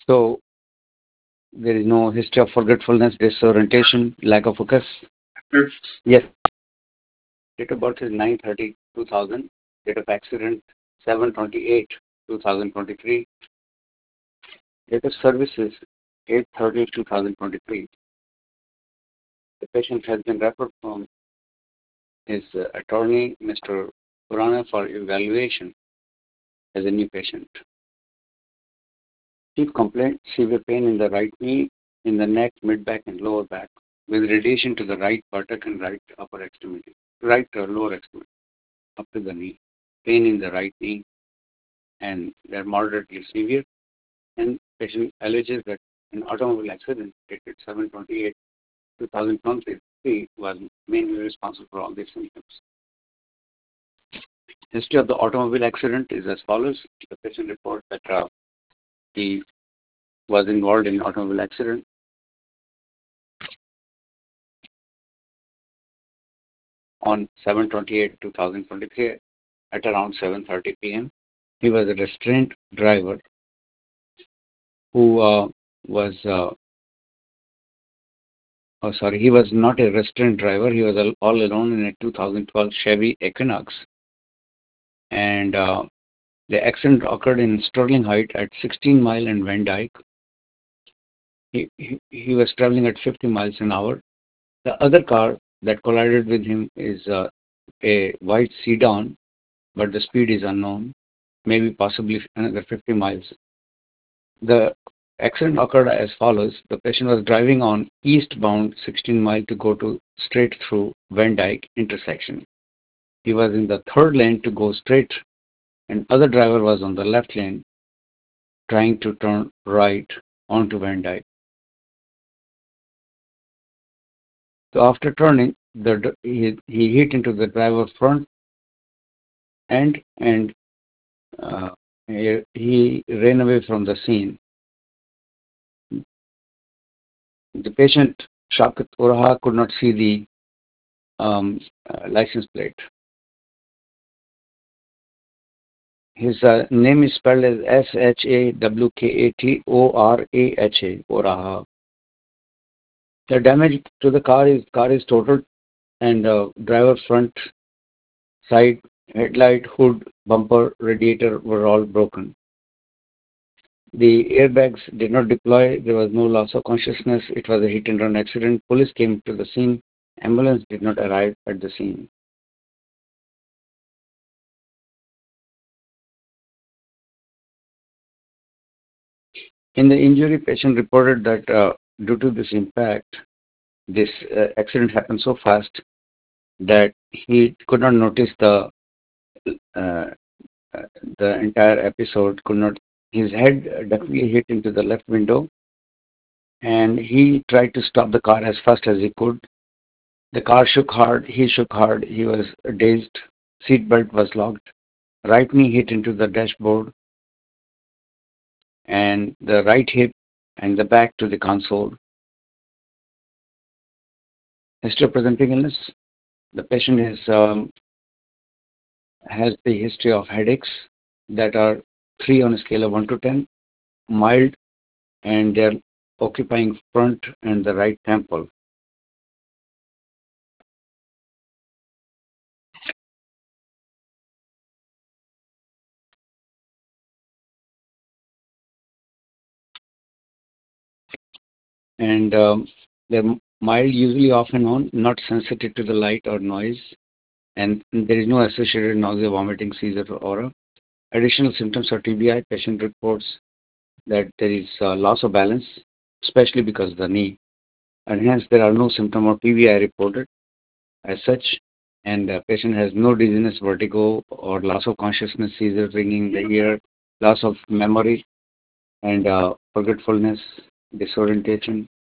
So there is no history of forgetfulness, disorientation, lack of focus. Yes. Date of birth is 9/30/2000. Date of accident 7/28/2023. Date of service is 8/30/2023. The patient has been referred from his attorney, Mr. Purana, for evaluation as a new patient. Chief complaint, severe pain in the right knee, in the neck, mid-back, and lower back, with radiation to the right buttock and right upper extremity, right lower extremity, up to the knee. Pain in the right knee, and they're moderately severe. And patient alleges that an automobile accident dated 7/28/2023 was mainly responsible for all these symptoms. History of the automobile accident is as follows. The patient reports that he was involved in an automobile accident on 7/28/2023 at around 7:30 p.m. He was a restrained driver who was, he was not a restrained driver. He was all alone in a 2012 Chevy Equinox. And the accident occurred in Sterling Heights at 16 Mile and Van Dyke. He was traveling at 50 miles an hour. The other car that collided with him is a white sedan, but the speed is unknown, maybe possibly another 50 miles. The accident occurred as follows. The patient was driving on eastbound 16 mile to go to straight through Van Dyke intersection. He was in the third lane to go straight, and other driver was on the left lane trying to turn right onto Van Dyke. So after turning, he hit into the driver's front end, and he ran away from the scene. The patient, Shaukat Uraha, could not see the license plate. His name is spelled as Shawkatoraha, Oraha. The damage to the car is totaled, and driver front, side, headlight, hood, bumper, radiator were all broken. The airbags did not deploy. There was no loss of consciousness. It was a hit and run accident. Police came to the scene. Ambulance did not arrive at the scene. In the injury, patient reported that due to this impact, this accident happened so fast that he could not notice uh, the entire episode. Could not. His head definitely hit into the left window, and he tried to stop the car as fast as he could. The car shook hard. He shook hard. He was dazed. Seatbelt was locked. Right knee hit into the dashboard, and the right hip and the back to the console. History of presenting illness. The patient has the history of headaches that are 3 on a scale of 1 to 10, mild, and they're occupying front and the right temple. And they're mild, usually off and on, not sensitive to the light or noise, and there is no associated nausea, vomiting, seizure, or aura. Additional symptoms are TBI. Patient reports that there is loss of balance, especially because of the knee, and hence there are no symptom of TBI reported as such. And the patient has no dizziness, vertigo, or loss of consciousness, seizure, ringing in the ear, loss of memory, and forgetfulness, disorientation,